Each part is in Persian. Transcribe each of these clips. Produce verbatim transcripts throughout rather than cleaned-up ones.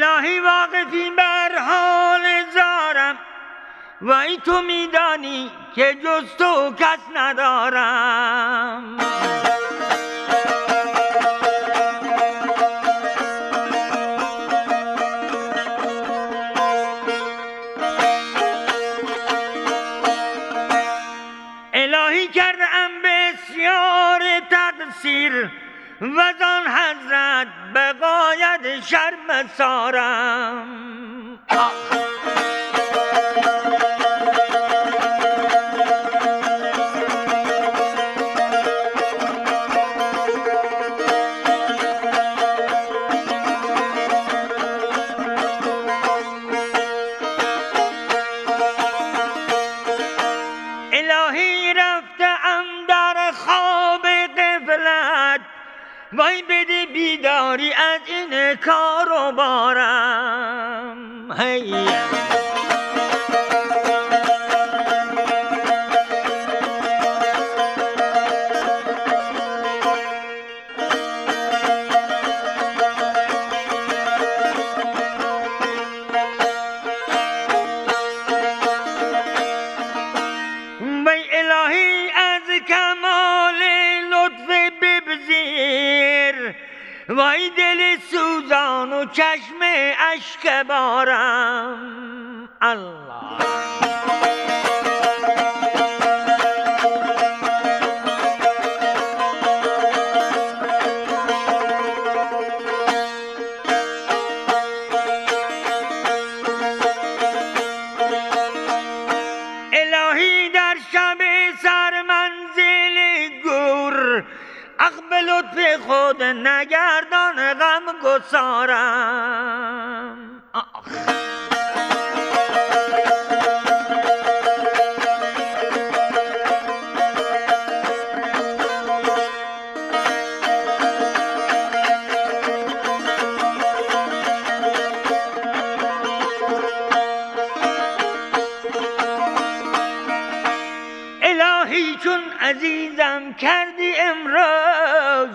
الهی واقفی بر حال زارم وای تو میدانی که جز تو کس ندارم. الهی کردم بسیار تقصیر وزان حضرت به غایت شرم سارم. الهی رفتم در خواب غفلت وای بده بیداری از این کار و بارم. هی وای الهی از کمال لطف بپذیر وای دل سوزان و چشم اشک بارم. الله الهی در شب سر منزل گور اخ به لطف خود نگردان غم گسارم. الهی چون عزیزم کردی امروز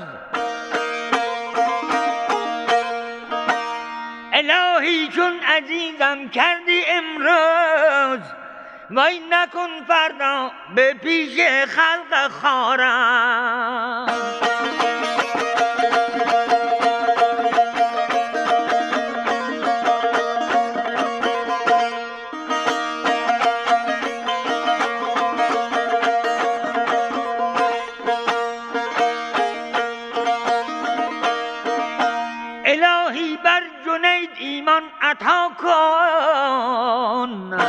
الهی چون عزیزم کردی امروز وای نکن فردا به پیش خلق خارم. الهی بر جنید ایمان عطا کن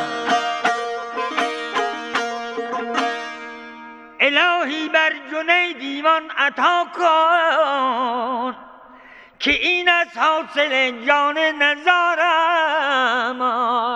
الهی بر جنید ایمان عطا کن که این از حاصل جان نزارم.